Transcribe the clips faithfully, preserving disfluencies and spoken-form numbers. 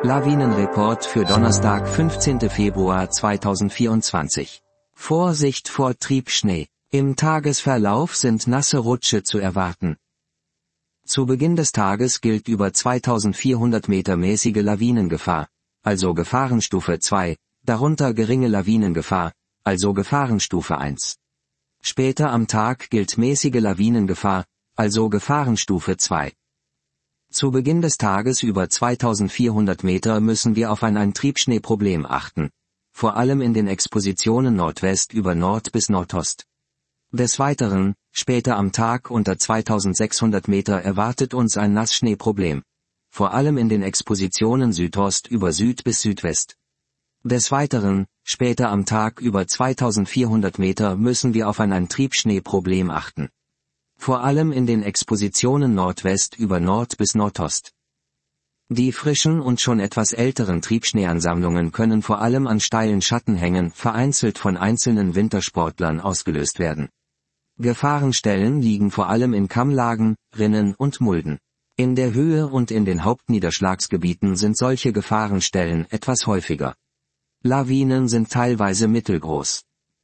Lawinenreport für Donnerstag, fünfzehnten Februar zweitausendvierundzwanzig. Vorsicht vor Triebschnee. Im Tagesverlauf sind nasse Rutsche zu erwarten. Zu Beginn des Tages gilt über zweitausendvierhundert Meter mäßige Lawinengefahr, also Gefahrenstufe zwei, darunter geringe Lawinengefahr, also Gefahrenstufe eins. Später am Tag gilt mäßige Lawinengefahr, also Gefahrenstufe zwei. Zu Beginn des Tages über zweitausendvierhundert Meter müssen wir auf ein, ein Triebschneeproblem achten, vor allem in den Expositionen Nordwest über Nord bis Nordost. Des Weiteren, später am Tag unter zweitausendsechshundert Meter erwartet uns ein Nassschneeproblem, vor allem in den Expositionen Südost über Süd bis Südwest. Des Weiteren, später am Tag über zweitausendvierhundert Meter müssen wir auf ein, ein Triebschneeproblem achten. Vor allem in den Expositionen Nordwest über Nord bis Nordost. Die frischen und schon etwas älteren Triebschneeansammlungen können vor allem an steilen Schattenhängen vereinzelt von einzelnen Wintersportlern ausgelöst werden. Gefahrenstellen liegen vor allem in Kammlagen, Rinnen und Mulden. In der Höhe und in den Hauptniederschlagsgebieten sind solche Gefahrenstellen etwas häufiger. Lawinen sind teilweise mittelgroß.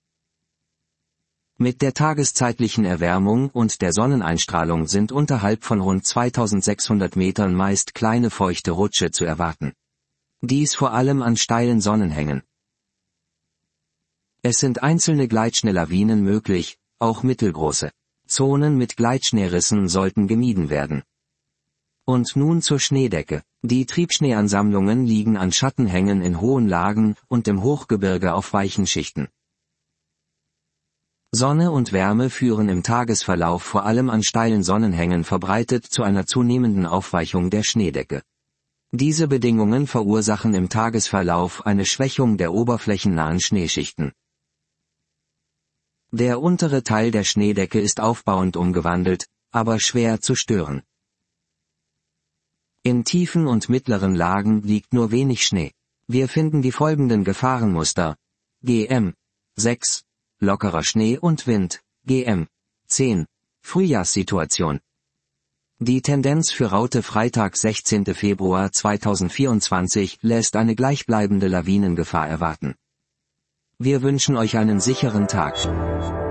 Mit der tageszeitlichen Erwärmung und der Sonneneinstrahlung sind unterhalb von rund zweitausendsechshundert Metern meist kleine feuchte Rutsche zu erwarten. Dies vor allem an steilen Sonnenhängen. Es sind einzelne Gleitschneelawinen möglich, auch mittelgroße. Zonen mit Gleitschneerissen sollten gemieden werden. Und nun zur Schneedecke. Die Triebschneeansammlungen liegen an Schattenhängen in hohen Lagen und im Hochgebirge auf weichen Schichten. Sonne und Wärme führen im Tagesverlauf vor allem an steilen Sonnenhängen verbreitet zu einer zunehmenden Aufweichung der Schneedecke. Diese Bedingungen verursachen im Tagesverlauf eine Schwächung der oberflächennahen Schneeschichten. Der untere Teil der Schneedecke ist aufbauend umgewandelt, aber schwer zu stören. In tiefen und mittleren Lagen liegt nur wenig Schnee. Wir finden die folgenden Gefahrenmuster: G M sechs, lockerer Schnee und Wind, G M zehn, Frühjahrssituation. Die Tendenz für Raute Freitag, sechzehnten Februar zweitausendvierundzwanzig lässt eine gleichbleibende Lawinengefahr erwarten. Wir wünschen euch einen sicheren Tag.